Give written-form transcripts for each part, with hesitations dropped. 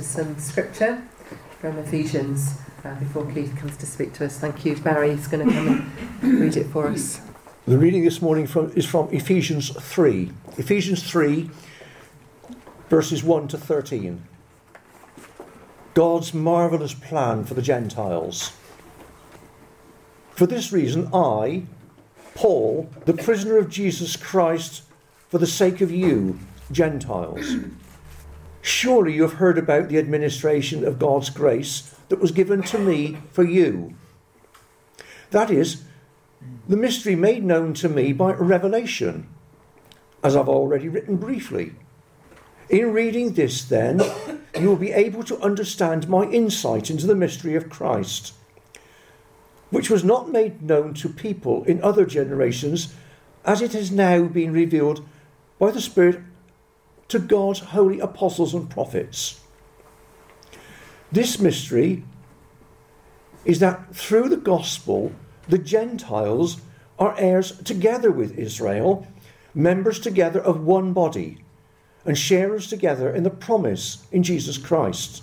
some scripture from Ephesians before Keith comes to speak to us. Thank you. Barry's going to come and read it for us. The reading this morning is from Ephesians 3. Ephesians 3, verses 1 to 13. God's marvellous plan for the Gentiles. For this reason, I, Paul, the prisoner of Jesus Christ, for the sake of you, Gentiles. Surely you have heard about the administration of God's grace that was given to me for you. That is, the mystery made known to me by revelation, as I've already written briefly. In reading this, then, you will be able to understand my insight into the mystery of Christ, which was not made known to people in other generations, as it has now been revealed by the Spirit to God's holy apostles and prophets. This mystery is that through the gospel, the Gentiles are heirs together with Israel, members together of one body, and sharers together in the promise in Jesus Christ.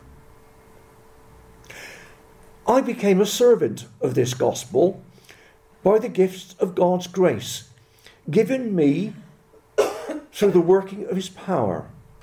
I became a servant of this gospel by the gifts of God's grace, given me through the working of his power.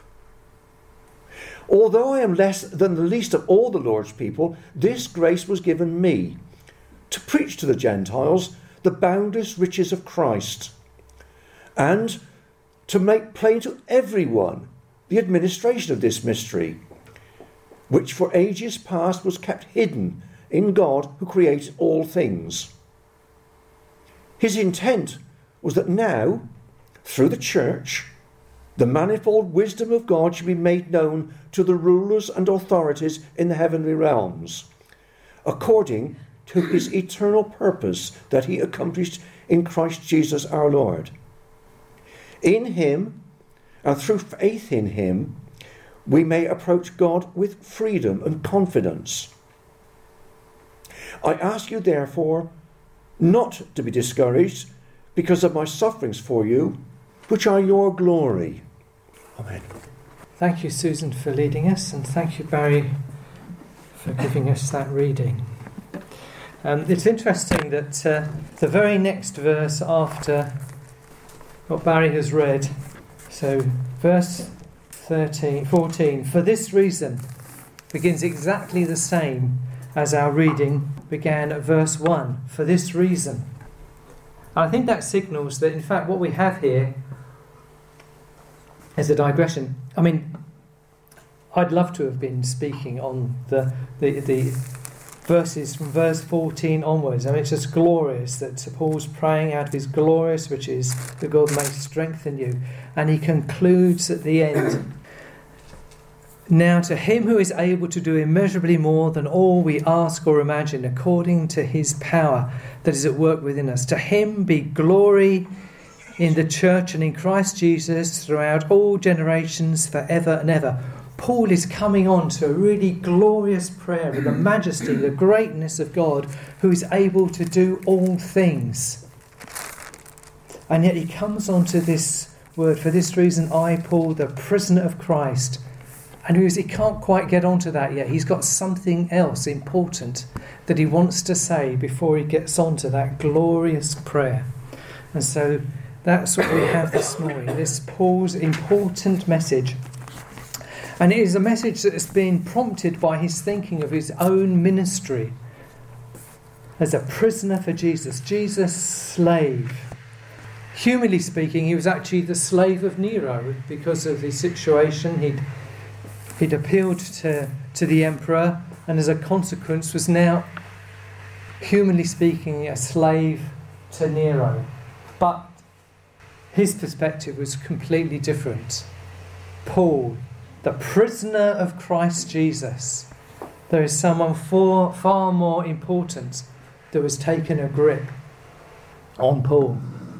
Although I am less than the least of all the Lord's people, this grace was given me to preach to the Gentiles the boundless riches of Christ, and to make plain to everyone the administration of this mystery, which for ages past was kept hidden in God who created all things. His intent was that now, through the church, the manifold wisdom of God should be made known to the rulers and authorities in the heavenly realms, according to his eternal purpose that he accomplished in Christ Jesus our Lord. In him, and through faith in him, we may approach God with freedom and confidence. I ask you, therefore, not to be discouraged because of my sufferings for you, which are your glory. Amen. Thank you, Susan, for leading us, and thank you, Barry, for giving us that reading. It's interesting that the very next verse after what Barry has read, so verse 14, for this reason, begins exactly the same as our reading began at verse 1, for this reason. And I think that signals that, in fact, what we have here is a digression. I mean, I'd love to have been speaking on the verses from verse 14 onwards. I mean, it's just glorious that Paul's praying out of his glorious riches that God may strengthen you. And he concludes at the end, now to him who is able to do immeasurably more than all we ask or imagine, according to his power that is at work within us, to him be glory in the church and in Christ Jesus throughout all generations, forever and ever. Paul is coming on to a really glorious prayer of the majesty, the greatness of God, who is able to do all things. And yet he comes on to this word, for this reason I, Paul, the prisoner of Christ. And he can't quite get onto that yet. He's got something else important that he wants to say before he gets on to that glorious prayer. And so that's what we have this morning, this Paul's important message. And it is a message that has been prompted by his thinking of his own ministry as a prisoner for Jesus, Jesus' slave. Humanly speaking, he was actually the slave of Nero because of his situation. He'd appealed to the emperor, and as a consequence was now, humanly speaking, a slave to Nero. But his perspective was completely different. Paul, the prisoner of Christ Jesus, there is someone far more important that was taking a grip on Paul.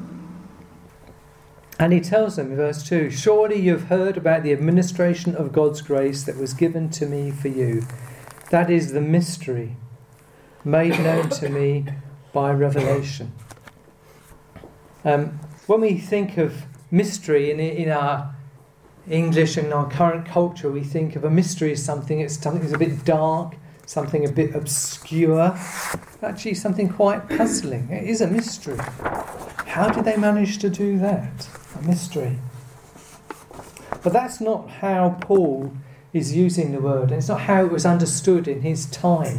And he tells them in verse 2, surely you have heard about the administration of God's grace that was given to me for you. That is the mystery made known to me by revelation. When we think of mystery in English and our current culture, we think of a mystery as something that's a bit dark, something a bit obscure. Actually, something quite puzzling. It is a mystery. How did they manage to do that? A mystery. But that's not how Paul is using the word. It's not how it was understood in his time.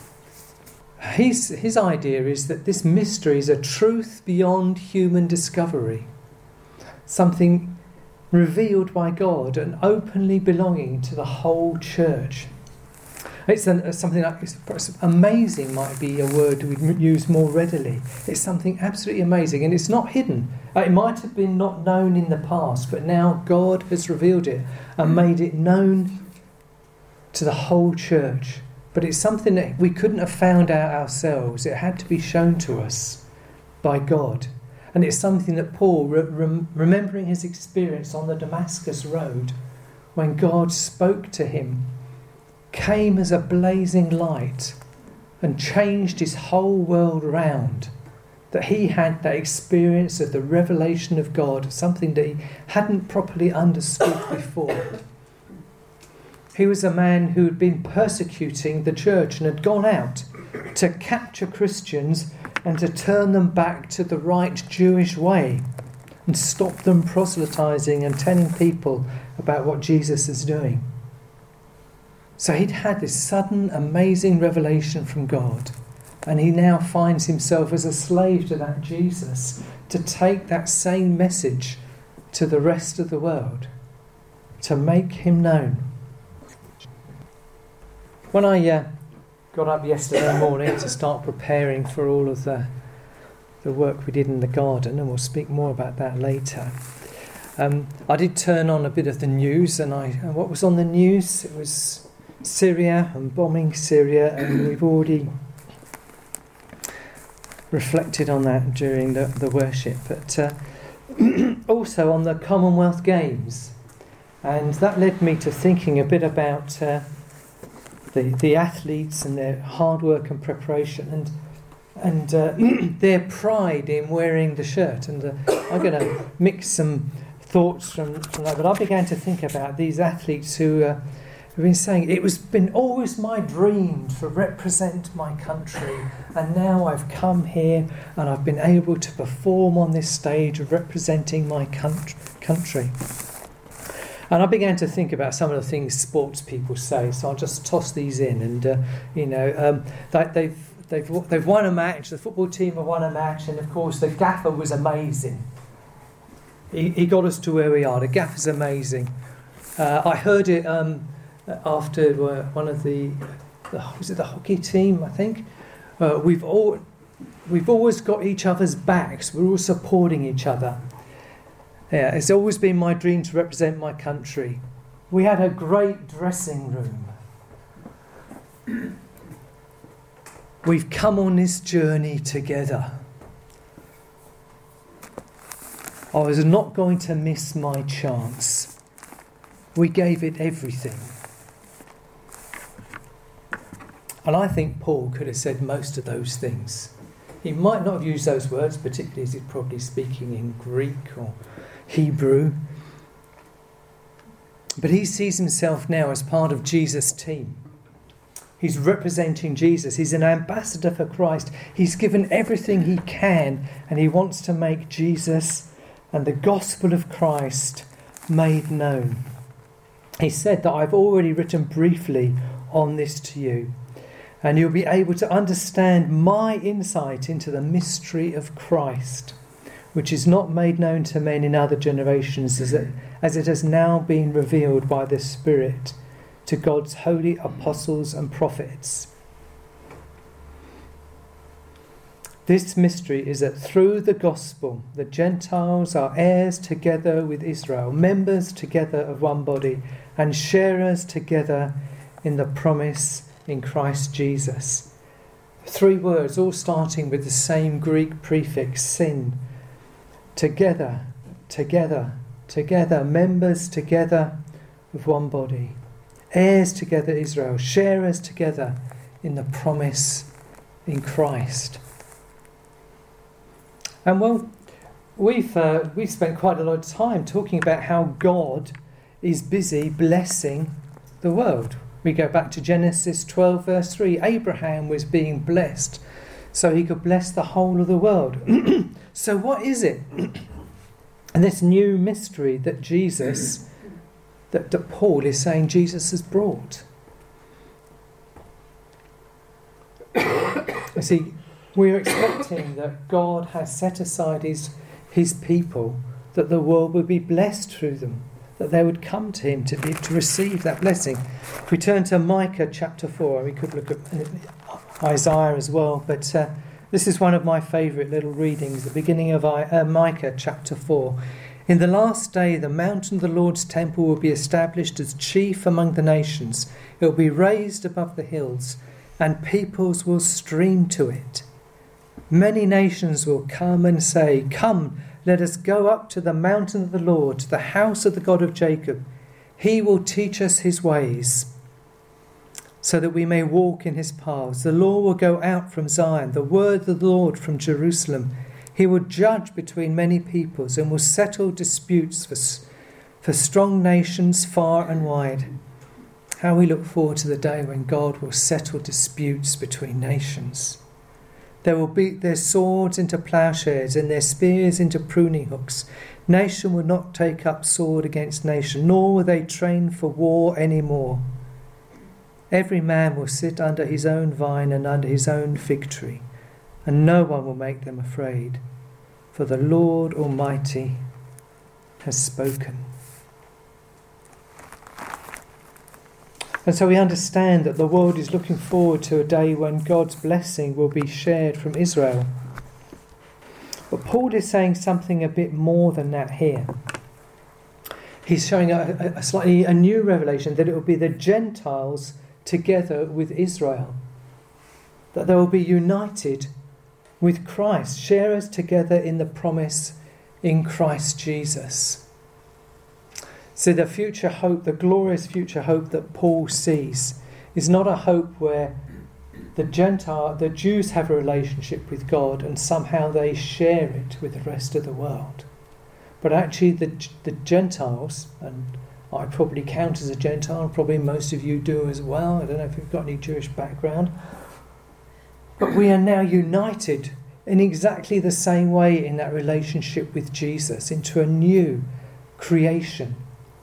His idea is that this mystery is a truth beyond human discovery. Something revealed by God and openly belonging to the whole church. It's something like amazing might be a word we'd use more readily. It's something absolutely amazing, and it's not hidden. It might have been not known in the past, but now God has revealed it and made it known to the whole church. But it's something that we couldn't have found out ourselves. It had to be shown to us by God. And it's something that Paul, remembering his experience on the Damascus road, when God spoke to him, came as a blazing light and changed his whole world round. That he had that experience of the revelation of God, something that he hadn't properly understood before. He was a man who had been persecuting the church and had gone out to capture Christians and to turn them back to the right Jewish way and stop them proselytizing and telling people about what Jesus is doing. So he'd had this sudden, amazing revelation from God, and he now finds himself as a slave to that Jesus, to take that same message to the rest of the world, to make him known. When I got up yesterday morning to start preparing for all of the work we did in the garden, and we'll speak more about that later, I did turn on a bit of the news, and what was on the news? It was Syria and bombing Syria, and we've already reflected on that during the worship, but also on the Commonwealth Games, and that led me to thinking a bit about the athletes and their hard work and preparation, and their pride in wearing the shirt. And I'm going to mix some thoughts from that, but I began to think about these athletes who have been saying, it was been always my dream to represent my country, and now I've come here and I've been able to perform on this stage of representing my country. And I began to think about some of the things sports people say, so I'll just toss these in. And they've won a match. The football team have won a match, and of course the gaffer was amazing. He got us to where we are. The gaffer's amazing. I heard it after one of was it the hockey team? I think we've always got each other's backs. We're all supporting each other. Yeah, it's always been my dream to represent my country. We had a great dressing room. We've come on this journey together. I was not going to miss my chance. We gave it everything. And I think Paul could have said most of those things. He might not have used those words, particularly as he's probably speaking in Greek or Hebrew. But he sees himself now as part of Jesus' team. He's representing Jesus. He's an ambassador for Christ. He's given everything he can, and he wants to make Jesus and the gospel of Christ made known. He said that I've already written briefly on this to you, and you'll be able to understand my insight into the mystery of Christ, which is not made known to men in other generations, as it has now been revealed by the Spirit to God's holy apostles and prophets. This mystery is that through the gospel, the Gentiles are heirs together with Israel, members together of one body, and sharers together in the promise in Christ Jesus. 3 words, all starting with the same Greek prefix, sin. Together, together, together, members together of one body. Heirs together Israel, sharers together in the promise in Christ. And well, we've spent quite a lot of time talking about how God is busy blessing the world. We go back to Genesis 12 verse 3. Abraham was being blessed so he could bless the whole of the world. So what is it? And this new mystery that Jesus, that Paul is saying Jesus has brought. You see, we're expecting that God has set aside his people, that the world would be blessed through them, that they would come to him to receive that blessing. If we turn to Micah chapter 4, we could look at Isaiah as well, but this is one of my favourite little readings, the beginning of Micah chapter 4. In the last day, the mountain of the Lord's temple will be established as chief among the nations. It will be raised above the hills, and peoples will stream to it. Many nations will come and say, "Come, let us go up to the mountain of the Lord, to the house of the God of Jacob. He will teach us his ways, so that we may walk in his paths. The law will go out from Zion, the word of the Lord from Jerusalem. He will judge between many peoples and will settle disputes for strong nations far and wide." How we look forward to the day when God will settle disputes between nations. They will beat their swords into plowshares and their spears into pruning hooks. Nation will not take up sword against nation, nor will they train for war any more. Every man will sit under his own vine and under his own fig tree, and no one will make them afraid, for the Lord Almighty has spoken. And so we understand that the world is looking forward to a day when God's blessing will be shared from Israel. But Paul is saying something a bit more than that here. He's showing a slightly new revelation, that it will be the Gentiles together with Israel, that they will be united with Christ, sharers together in the promise in Christ Jesus. So the future hope, the glorious future hope that Paul sees, is not a hope where the Jews have a relationship with God and somehow they share it with the rest of the world. But actually the Gentiles, and I probably count as a Gentile, probably most of you do as well, I don't know if you've got any Jewish background, but we are now united in exactly the same way in that relationship with Jesus, into a new creation.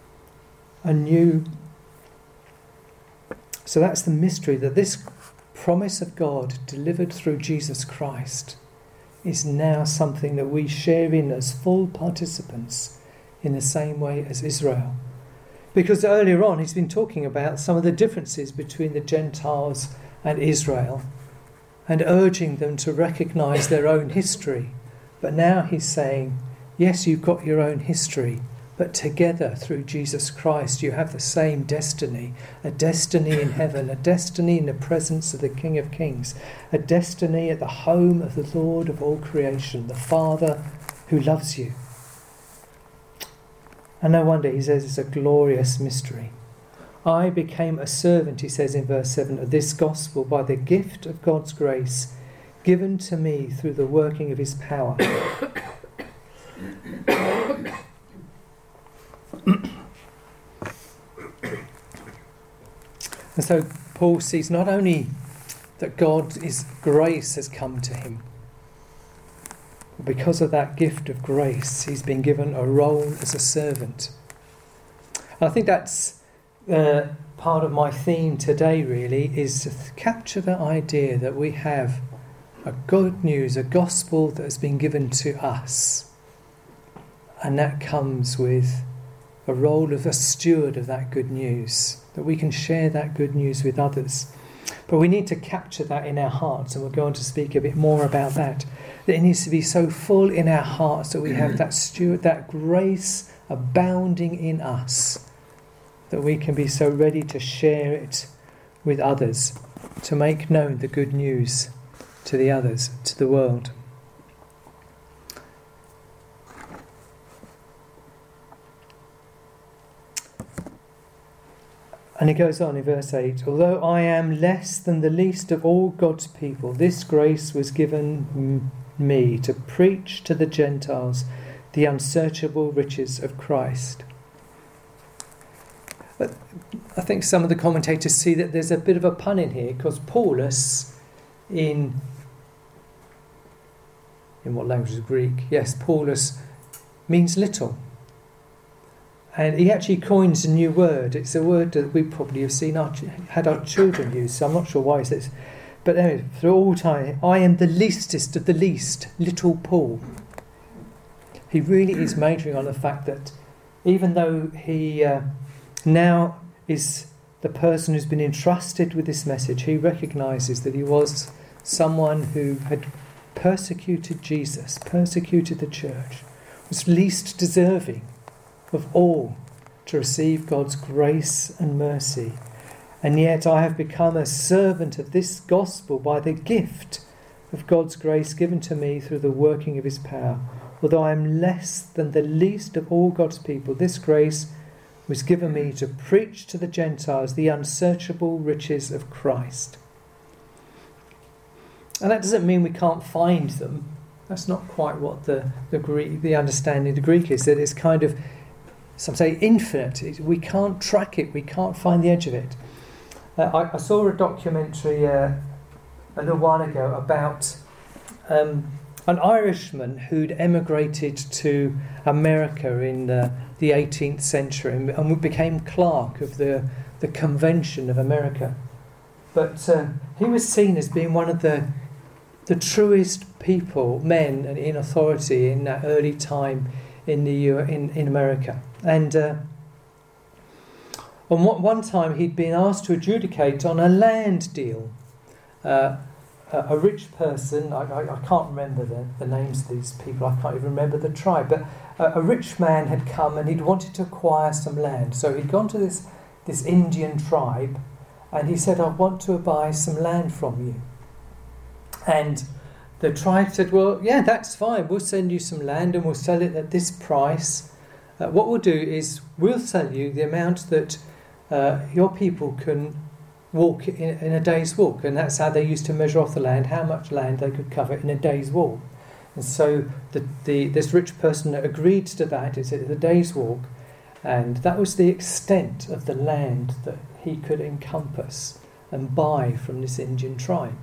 So that's the mystery, that this promise of God delivered through Jesus Christ is now something that we share in as full participants in the same way as Israel. Because earlier on he's been talking about some of the differences between the Gentiles and Israel and urging them to recognise their own history. But now he's saying, yes, you've got your own history, but together through Jesus Christ you have the same destiny, a destiny in heaven, a destiny in the presence of the King of Kings, a destiny at the home of the Lord of all creation, the Father who loves you. And no wonder he says it's a glorious mystery. I became a servant, he says in verse 7, of this gospel by the gift of God's grace given to me through the working of his power. And so Paul sees not only that God's grace has come to him, but because of that gift of grace, he's been given a role as a servant. And I think that's part of my theme today, really, is to capture the idea that we have a good news, a gospel that has been given to us. And that comes with a role of a steward of that good news, that we can share that good news with others. But we need to capture that in our hearts, and we're going to speak a bit more about that. That it needs to be so full in our hearts that we have that steward, that grace abounding in us, that we can be so ready to share it with others, to make known the good news to the others, to the world. And he goes on in verse 8, although I am less than the least of all God's people, this grace was given me to preach to the Gentiles the unsearchable riches of Christ. But I think some of the commentators see that there's a bit of a pun in here, because Paulus in what language is Greek? Yes, Paulus means little. And he actually coins a new word. It's a word that we probably have seen had our children use, so I'm not sure why it's this. But anyway, through all time, I am the leastest of the least, little Paul. He really is majoring on the fact that even though he now is the person who's been entrusted with this message, he recognises that he was someone who had persecuted Jesus, persecuted the church, was least deserving of all to receive God's grace and mercy. And yet I have become a servant of this gospel by the gift of God's grace given to me through the working of his power. Although I am less than the least of all God's people, this grace was given me to preach to the Gentiles the unsearchable riches of Christ. And that doesn't mean we can't find them. That's not quite what the understanding of the Greek is. That it's kind of, some say, infinite. We can't track it. We can't find the edge of it. I saw a documentary a little while ago about an Irishman who'd emigrated to America in the 18th century and became clerk of the Convention of America. But he was seen as being one of the truest men in authority in that early time in America. And on one time he'd been asked to adjudicate on a land deal. A rich person, I can't remember the names of these people, I can't even remember the tribe, but a rich man had come and he'd wanted to acquire some land. So he'd gone to this Indian tribe and he said, I want to buy some land from you. And the tribe said, well, yeah, that's fine, we'll send you some land and we'll sell it at this price. What we'll do is we'll sell you the amount that your people can walk in a day's walk, and that's how they used to measure off the land, how much land they could cover in a day's walk. And so this rich person agreed to that. It's a day's walk, and that was the extent of the land that he could encompass and buy from this Indian tribe.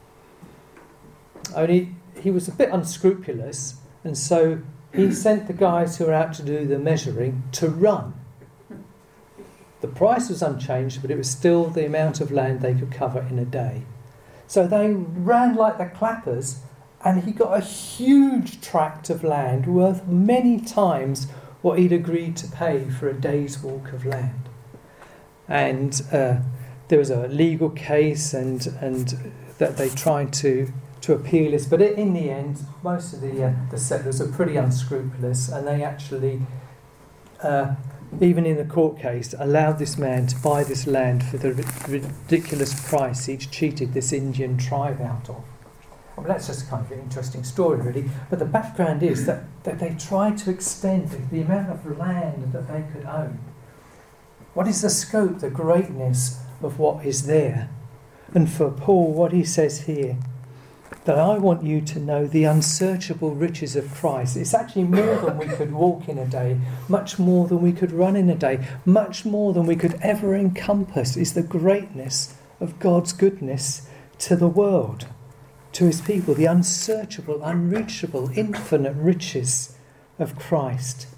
Only he was a bit unscrupulous, and so he sent the guys who were out to do the measuring to run. The price was unchanged, but it was still the amount of land they could cover in a day. So they ran like the clappers, and he got a huge tract of land worth many times what he'd agreed to pay for a day's walk of land. And there was a legal case, and that they tried to appeal this, but in the end, most of the settlers are pretty unscrupulous, and they actually, even in the court case, allowed this man to buy this land for the ridiculous price he'd cheated this Indian tribe out of. I mean, that's just kind of an interesting story, really. But the background is that they tried to extend the amount of land that they could own. What is the scope, the greatness of what is there? And for Paul, what he says here, that I want you to know the unsearchable riches of Christ. It's actually more than we could walk in a day, much more than we could run in a day, much more than we could ever encompass is the greatness of God's goodness to the world, to his people, the unsearchable, unreachable, infinite riches of Christ.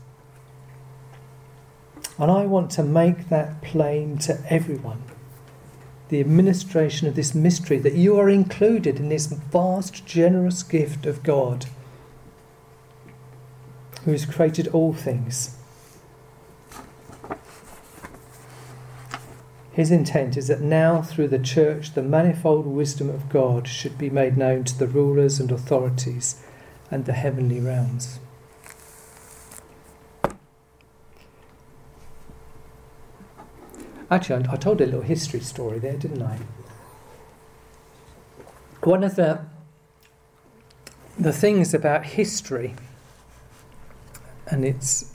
And I want to make that plain to everyone. The administration of this mystery, that you are included in this vast, generous gift of God, who has created all things. His intent is that now, through the church, the manifold wisdom of God should be made known to the rulers and authorities and the heavenly realms. Actually, I told a little history story there, didn't I? One of the things about history, and is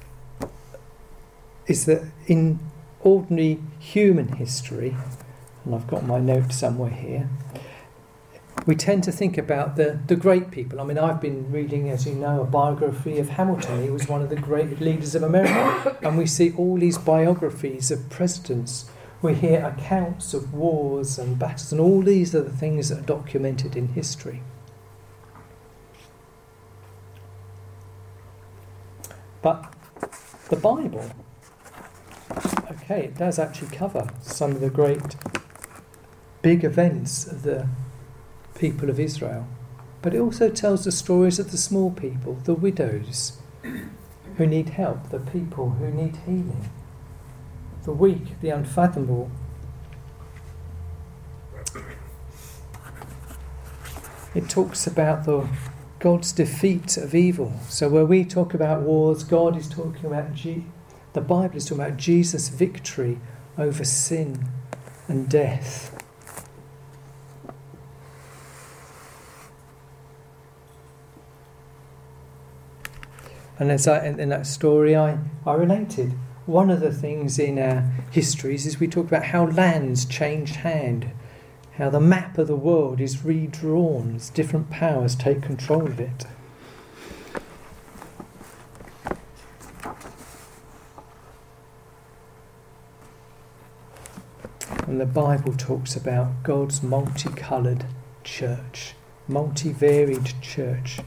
that in ordinary human history, and I've got my note somewhere here, we tend to think about the great people. I mean, I've been reading, as you know, a biography of Hamilton. He was one of the great leaders of America. And we see all these biographies of presidents. We hear accounts of wars and battles, and all these are the things that are documented in history. But the Bible, okay, it does actually cover some of the great big events of the people of Israel, but it also tells the stories of the small people, the widows who need help, the people who need healing, the weak, the unfathomable. It talks about God's defeat of evil. So where we talk about wars, God is talking about the Bible is talking about Jesus' victory over sin and death. And as in that story I related, one of the things in our histories is we talk about how lands change hand, how the map of the world is redrawn as different powers take control of it. And the Bible talks about God's multicoloured church, multivaried church.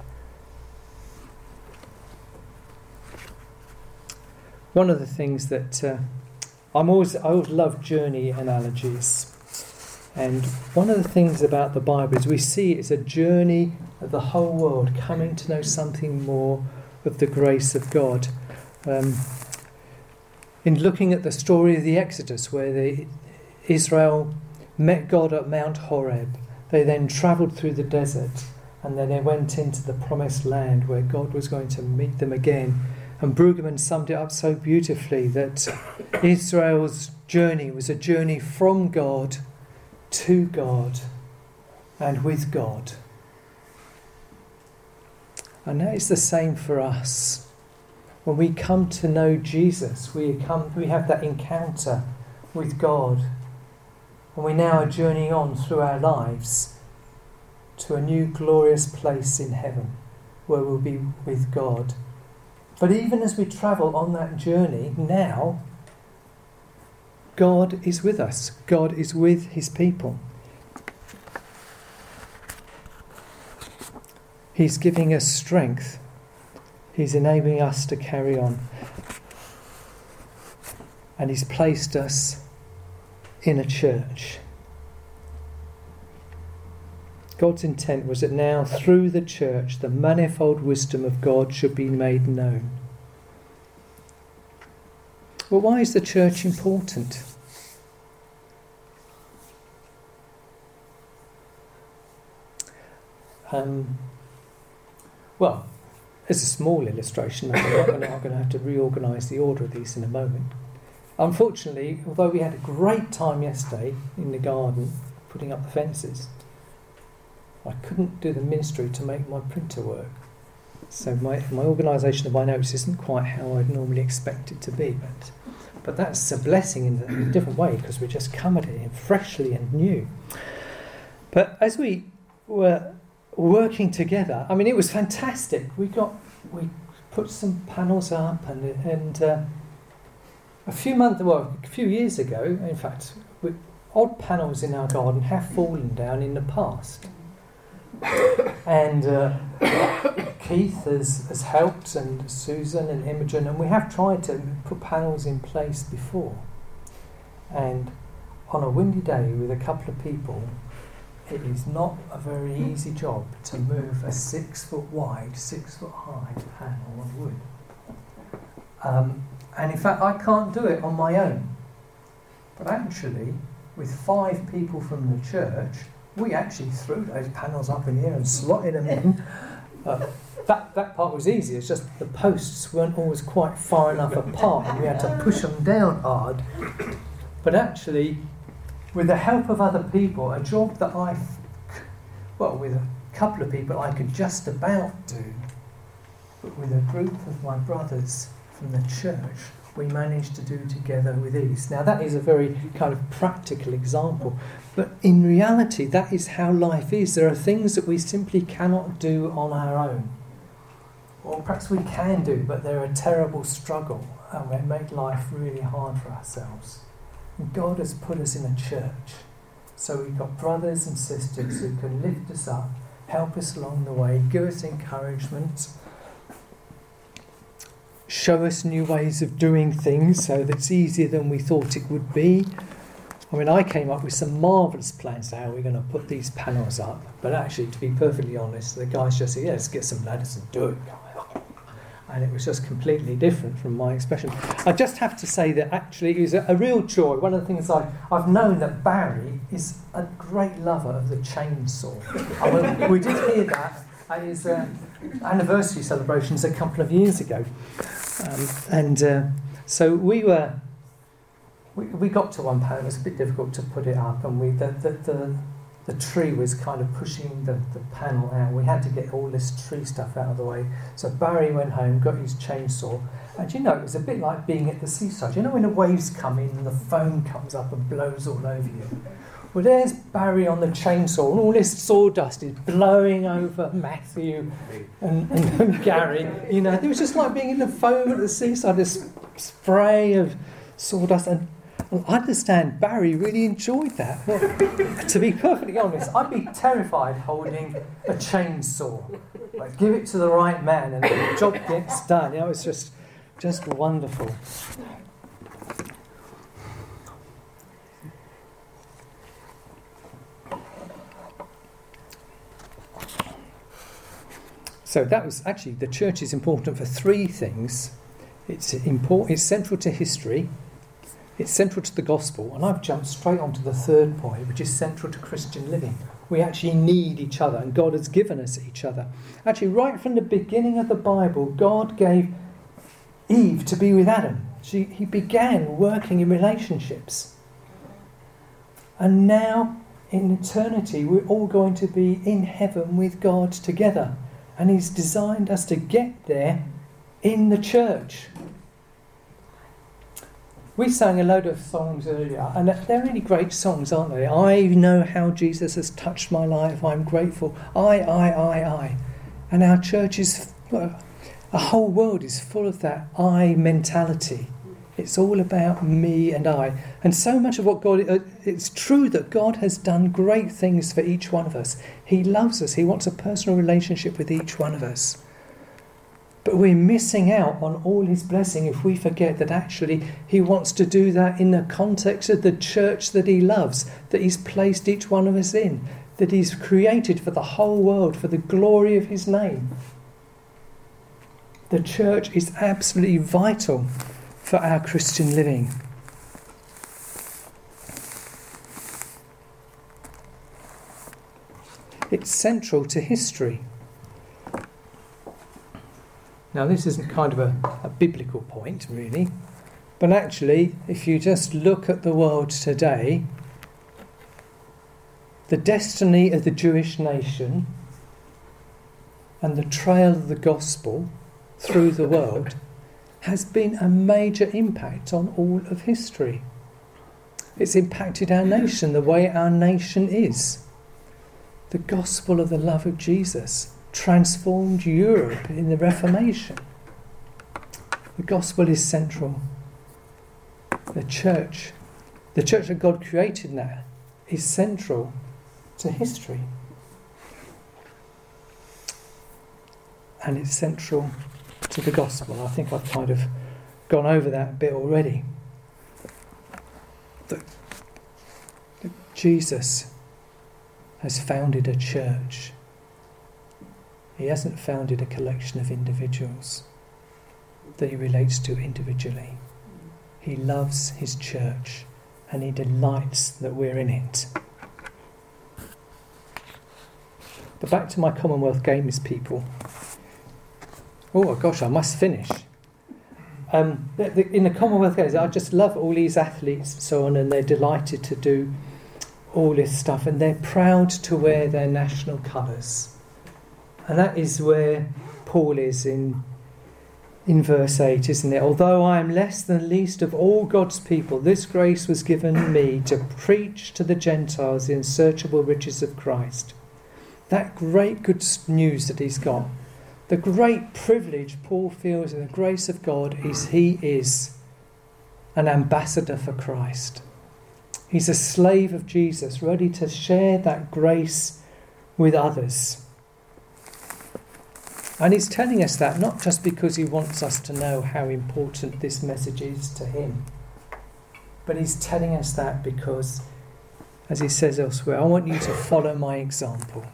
One of the things that I always love journey analogies, and one of the things about the Bible is we see it's a journey of the whole world coming to know something more of the grace of God. In looking at the story of the Exodus, where Israel met God at Mount Horeb, they then travelled through the desert, and then they went into the promised land where God was going to meet them again. And Brueggemann summed it up so beautifully that Israel's journey was a journey from God to God and with God. And that is the same for us. When we come to know Jesus, we have that encounter with God. And we now are journeying on through our lives to a new glorious place in heaven where we'll be with God. But even as we travel on that journey, now, God is with us. God is with his people. He's giving us strength. He's enabling us to carry on. And he's placed us in a church. God's intent was that now, through the church, the manifold wisdom of God should be made known. Well, why is the church important? Well, as a small illustration, I'm going to have to reorganise the order of these in a moment. Unfortunately, although we had a great time yesterday in the garden putting up the fences, I couldn't do the ministry to make my printer work. So my organisation of my notes isn't quite how I'd normally expect it to be. But that's a blessing in a different way, because we just come at it freshly and new. But as we were working together, I mean, it was fantastic. We put some panels up, and a few years ago, in fact, odd panels in our garden have fallen down in the past. And Keith has helped, and Susan and Imogen, and we have tried to put panels in place before. And on a windy day with a couple of people, it is not a very easy job to move a 6 foot wide, 6 foot high panel of wood. And in fact, I can't do it on my own. But actually, with 5 people from the church, we actually threw those panels up in here and slotted them in. That part was easy. It's just the posts weren't always quite far enough apart, and we had to push them down hard. But actually, with the help of other people, a job that with a couple of people I could just about do, but with a group of my brothers from the church, we manage to do together with ease. Now that is a very kind of practical example, but in reality that is how life is. There are things that we simply cannot do on our own. Or perhaps we can do, but they're a terrible struggle and they make life really hard for ourselves. And God has put us in a church, so we've got brothers and sisters who can lift us up, help us along the way, give us encouragement, show us new ways of doing things so that it's easier than we thought it would be. I mean, I came up with some marvellous plans to how we're going to put these panels up, but actually, to be perfectly honest, the guys just said, yeah, let's get some ladders and do it. And it was just completely different from my expression. I just have to say that actually it was a real joy. One of the things I've known that Barry is a great lover of the chainsaw. I mean, we did hear that at his anniversary celebrations a couple of years ago. So we got to one panel. It was a bit difficult to put it up, and the tree was kind of pushing the panel out. We had to get all this tree stuff out of the way. So Barry went home, got his chainsaw, and it was a bit like being at the seaside. When the waves come in and the foam comes up and blows all over you? Well, there's Barry on the chainsaw, and all this sawdust is blowing over Matthew and Gary. It was just like being in the foam at the seaside, this spray of sawdust. And I understand Barry really enjoyed that. Well, to be perfectly honest, I'd be terrified holding a chainsaw. Like, give it to the right man and the job gets done. It's just wonderful. So that was actually, the church is important for three things. It's central to history. It's central to the gospel, and I've jumped straight onto the third point, which is central to Christian living. We actually need each other, and God has given us each other. Actually, right from the beginning of the Bible, God gave Eve to be with Adam. He began working in relationships. And now, in eternity, we're all going to be in heaven with God together. And He's designed us to get there in the church. We sang a load of songs earlier, and they're really great songs, aren't they? I know how Jesus has touched my life, I'm grateful. I. And our church is, a whole world is full of that I mentality. It's all about me and I. And so much of what God, it's true that God has done great things for each one of us. He loves us, He wants a personal relationship with each one of us. But we're missing out on all His blessing if we forget that actually He wants to do that in the context of the church that He loves, that He's placed each one of us in, that He's created for the whole world, for the glory of His name. The church is absolutely vital for our Christian living. It's central to history. Now, this isn't kind of a biblical point, really, but actually, if you just look at the world today, the destiny of the Jewish nation and the trail of the gospel through the world has been a major impact on all of history. It's impacted our nation, the way our nation is. The gospel of the love of Jesus transformed Europe in the Reformation. The gospel is central. The church that God created now is central to history. And it's central to the gospel. I think I've kind of gone over that a bit already. That Jesus has founded a church. He hasn't founded a collection of individuals that He relates to individually. He loves His church and He delights that we're in it. But back to my Commonwealth Games people. Oh gosh, I must finish. In the Commonwealth Games, I just love all these athletes and so on, and they're delighted to do all this stuff, and they're proud to wear their national colours. And that is where Paul is in in verse 8, isn't it? Although I am less than least of all God's people, this grace was given me to preach to the Gentiles the unsearchable riches of Christ. That great good news that he's got, the great privilege Paul feels in the grace of God is he is an ambassador for Christ. He's a slave of Jesus, ready to share that grace with others. And he's telling us that not just because he wants us to know how important this message is to him, but he's telling us that because, as he says elsewhere, I want you to follow my example.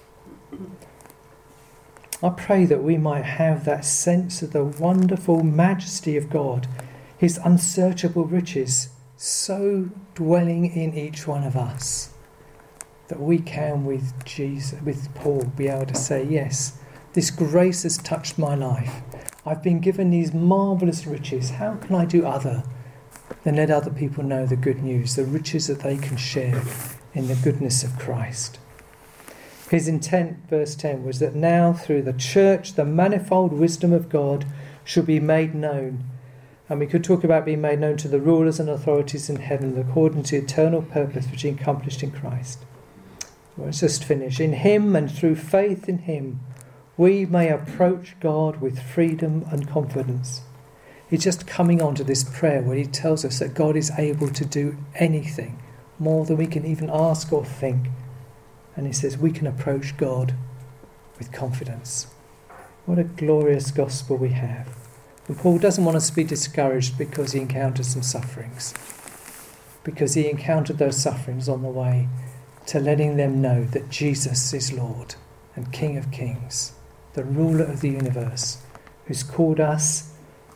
I pray that we might have that sense of the wonderful majesty of God, his unsearchable riches, so dwelling in each one of us, that we can, with Jesus, with Paul, be able to say, yes, this grace has touched my life. I've been given these marvellous riches. How can I do other than let other people know the good news, the riches that they can share in the goodness of Christ? His intent, verse 10, was that now through the church the manifold wisdom of God should be made known. And we could talk about being made known to the rulers and authorities in heaven according to the eternal purpose which he accomplished in Christ. Well, let's just finish. In him and through faith in him, we may approach God with freedom and confidence. He's just coming on to this prayer where he tells us that God is able to do anything, more than we can even ask or think. And he says we can approach God with confidence. What a glorious gospel we have. And Paul doesn't want us to be discouraged because he encountered some sufferings. Because he encountered those sufferings on the way to letting them know that Jesus is Lord and King of Kings, the ruler of the universe, who's called us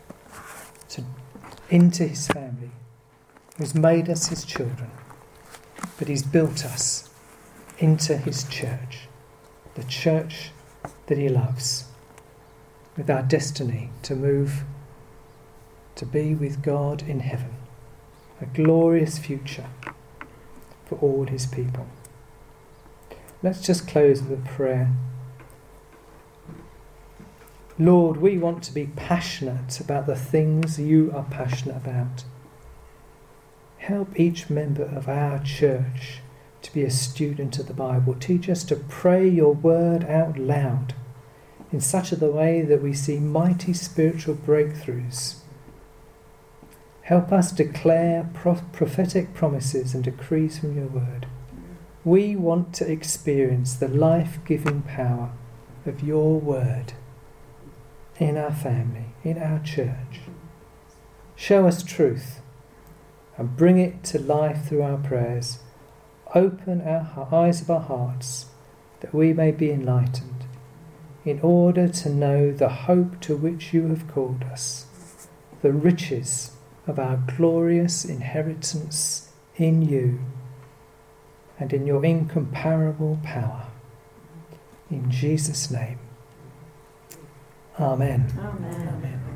into his family, who's made us his children, but he's built us into his church, the church that he loves, with our destiny to move to be with God in heaven, a glorious future for all his people. Let's just close with a prayer. Lord, we want to be passionate about the things you are passionate about. Help each member of our church to be a student of the Bible. Teach us to pray your word out loud in such a way that we see mighty spiritual breakthroughs. Help us declare prophetic promises and decrees from your word. We want to experience the life-giving power of your word in our family, in our church. Show us truth and bring it to life through our prayers. Open our eyes of our hearts that we may be enlightened in order to know the hope to which you have called us, the riches of our glorious inheritance in you and in your incomparable power. In Jesus' name. Amen. Amen. Amen.